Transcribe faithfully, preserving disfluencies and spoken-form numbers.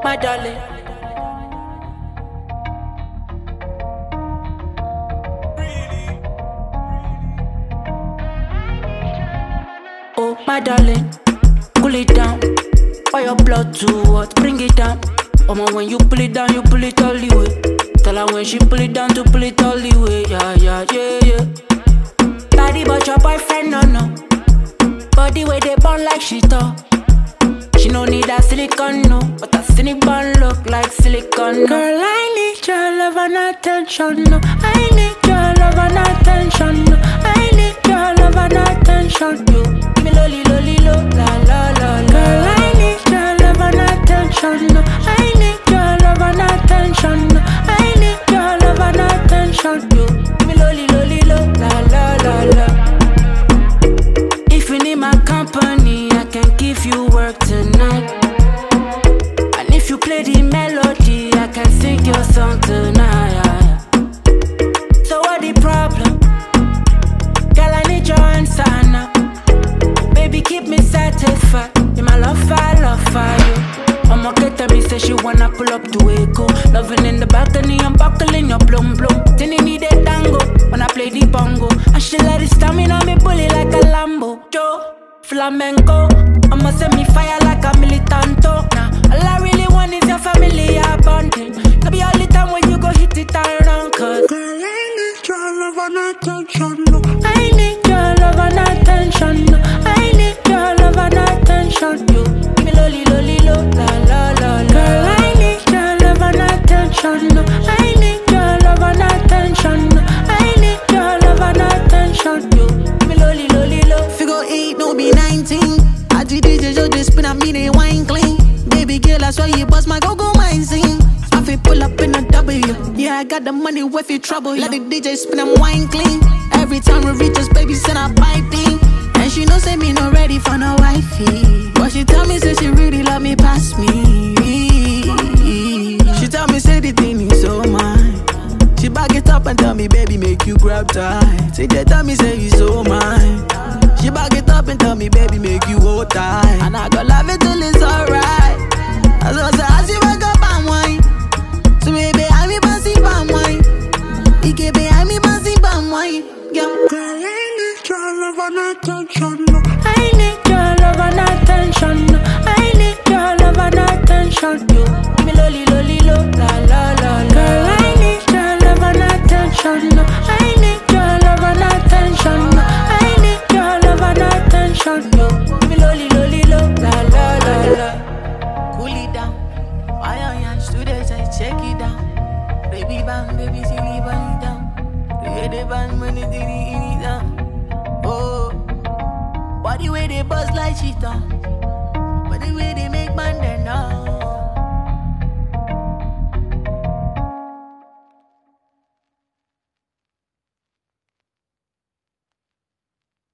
my darling. Oh, my darling, cool it down. Pour your blood to what? Bring it down. Oh, man, when you pull it down, you pull it all the way. Tell her when she pull it down to pull it all the way. Yeah, yeah, yeah, yeah. Body but your boyfriend, no, no. Body where they burn like shit, oh. She no need that silicone, no. But that silicone look like silicone, no. Girl, I need your love and attention, no. I need your love and attention, no. I need your love and attention, you. Give me lolly, lolly, lo, la, la, la, la. Girl, I need your love and attention, no. I need your love and attention, no. I need your love and attention, you. Give me lolly, lolly, lo, la, la, la, la. If you need my company, I can give you work tonight. And if you play the melody, I can sing your song tonight. So what the problem? Girl, I need your answer now. Baby, keep me satisfied. In my love, I love for you. I'ma get her, me say she wanna pull up to Echo. Loving in the balcony, I'm buckling your blum blum. Then you need a tango when I play the bongo. And she let it stamina me bully like a Lambo. Joe, flamenco, I'ma send me fire like a militanto. Nah, all I really want is your family abundant. No be all the time when you go hit it around. Cause girl, I need your love and attention, no. I need your love and attention, no. I need your love and attention, you. Give me lolly, lolly, lo, la, la, la, la. Girl, I need your love and attention, no. I need your love and attention, no. I need your love and attention, you. Give me lolly, lolly, lo. Figure eight, no be nineteen. I G D J, so just spin up me, they wine clean. Baby girl, I saw you bust my go-go mind scene. I feel pull up in a W. Yeah, I got the money with you trouble. Let the D J spin them wine clean. Every time we reach us, baby, send her piping. And she know say me not ready for no wifey. But she tell me say she really love me past me. She tell me say the thing is so mine. She back it up and tell me, baby, make you grab tight. She just tell me say you so mine. She back it up and tell me, baby, make you hold tight. And I go love it till it's alright. As I say, as you back up and wine. So baby, I me passing palm wine. You can be I me passing palm wine. Yeah. Girl, I need your love and attention, no. I need your love and attention, no. I need your love and attention, you. Give me lolly, lolly, lo, la, la, la, la. Girl, I need your love and attention, no. I need your love and attention, no. I need your love and attention, you. Give me lolly, lolly, lo, la, la, la, la. Cool it down. Why are you students? I check it down. Baby bang, baby silly bang down. Create the band when it's in it down. Oh, body way they buzz like shit on. Body way they make man then now.